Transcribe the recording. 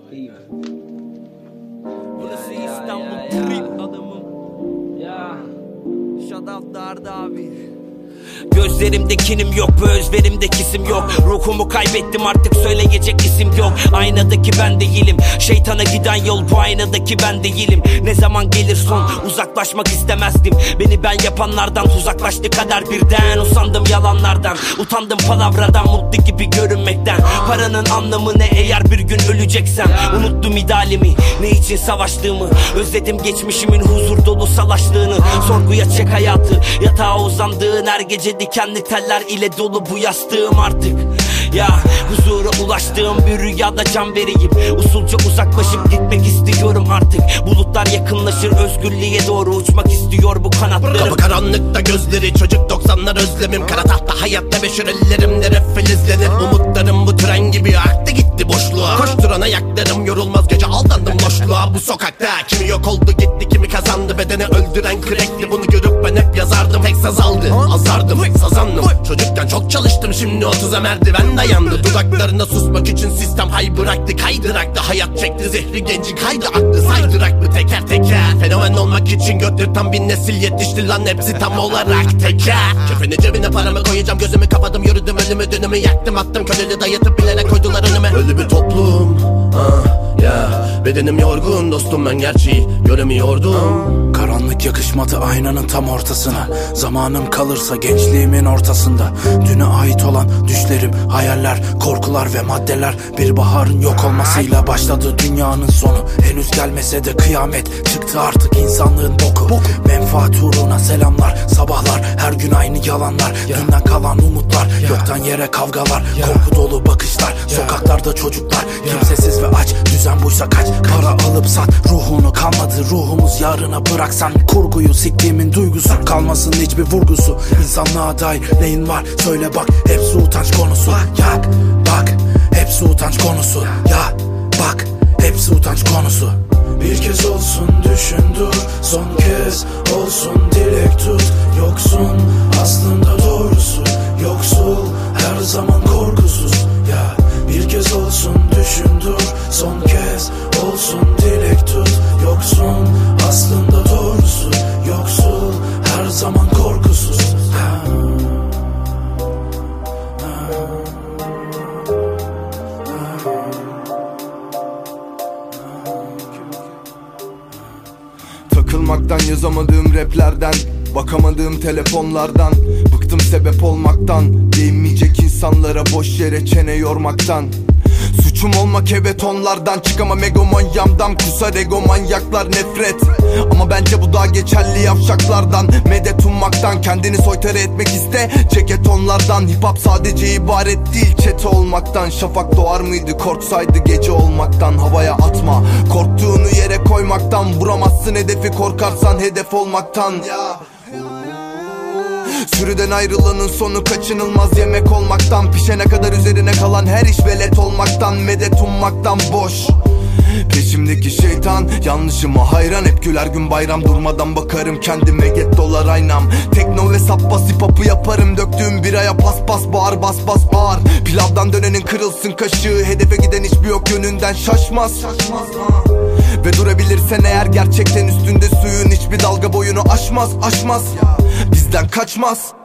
İyi mi? Burası İstanbul Trip adamım. Ya Shout out Darda abi. Gözlerimde kinim yok, bu özverimdeki isim yok. Ruhumu kaybettim, artık söyleyecek isim yok. Aynadaki ben değilim, şeytana giden yol bu aynadaki ben değilim. Ne zaman gelir son, uzaklaşmak istemezdim. Beni ben yapanlardan uzaklaştı kader birden. Usandım yalanlardan, utandım palavradan, mutlu gibi görünmekten. Paranın anlamı ne eğer bir gün öleceksem? Unuttum idealimi, ne için savaştığımı. Özledim geçmişimin huzur dolu salaşlığını. Sorguya çek hayatı, yatağa uzandığın her gece dikenli teller ile dolu bu yastığım artık. Ya huzura ulaştığım bir rüyada can vereyim. Usulca uzaklaşıp gitmek istiyorum artık. Bulutlar yakınlaşır, özgürlüğe doğru uçmak istiyor bu kanatlarım. Kapı karanlıkta gözleri, çocuk 90'lar özlemim. Kara tahta hayatta meşhur ellerimde ref filizlenir. Umutlarım bu tren gibi aktı gitti boşluğa. Koşturan ayaklarım yorulmaz, gece aldandım boşluğa. Bu sokakta kimi yok oldu gitti, kimi kazandı. Bedeni öldüren kürekli, bunu görüp ben hep yazardım. Tek saz aldı, azardım, sazandım. Çocukken çok çalıştım, şimdi 30'a merdiven dayandı. Dudaklarına susmak için sistem hay bıraktı. Kaydıraktı hayat çekti zehri, genci kaydı aklı saydıraklı teker teker. Fenomen olmak için götürten bir nesil yetişti lan, hepsi tam olarak teker. Kefeni cebine paramı koyacağım, gözümü kapadım, yürüdüm ölümü, dönümü yaktım attım. Köleli dayatıp bilerek koydular önüme. Ölü bir toplum bedenim yorgun dostum, ben gerçeği göremiyordum. Karanlık yakışmadı aynanın tam ortasına. Zamanım kalırsa gençliğimin ortasında. Düne ait olan düşlerim, hayaller, korkular ve maddeler. Bir baharın yok olmasıyla başladı dünyanın sonu. Henüz gelmese de kıyamet çıktı artık insanlığın boku. Menfaat uğruna selamlar, sabahlar, her gün aynı yalanlar. Dünden kalan umutlar, yoktan yere kavgalar. Korku dolu bakışlar, sokaklarda çocuklar. Kimsesiz ve aç, düzen buysa kaç. Para alıp sat, ruhunu kalmadı ruhumuz yarına bıraksan. Kurguyu siktiğimin duygusu, kalmasın hiçbir vurgusu. İnsanlığa dair neyin var söyle bak, hepsi utanç konusu. Yak bak, hepsi utanç konusu. Ya bak, hepsi utanç konusu. Bir kez olsun düşün dur, son kez olsun dilek tut. Yoksun aslında doğrusu, yoksul her zaman korkusuz. Ya bir kez olsun düşün dur, son kez olsun dilek tut. Yoksun aslında doğrusu, yoksul her zaman korkusuz. Takılmaktan, yazamadığım raplerden, bakamadığım telefonlardan. Bıktım sebep olmaktan, değinmeyecek insanlara boş yere çene yormaktan. Suçum olmak evet onlardan, çıkamam egomanyamdan. Kusar ego manyaklar nefret, ama bence bu daha geçerli yavşaklardan. Medet ummaktan, kendini soytarı etmek iste ceket onlardan. Hip hop sadece ibaret değil çete olmaktan. Şafak doğar mıydı korksaydı gece olmaktan. Havaya atma korktuğunu yere koymaktan. Vuramazsın hedefi korkarsan hedef olmaktan. Sürüden ayrılanın sonu kaçınılmaz yemek olmaktan. Pişene kadar üzerine kalan her iş velet olmaktan. Medet ummaktan boş. Peşimdeki şeytan yanlışıma hayran. Hep güler gün bayram, durmadan bakarım kendime, get dolar aynam. Tekno ve sapbas hip hop'u yaparım, döktüğüm biraya pas pas bağır, bas bas bağır. Pilavdan dönenin kırılsın kaşığı, hedefe giden hiçbir yok yönünden şaşmaz. Ve durabilirsen eğer gerçekten üstünde suyun, hiçbir dalga boyunu aşmaz bizden kaçmaz.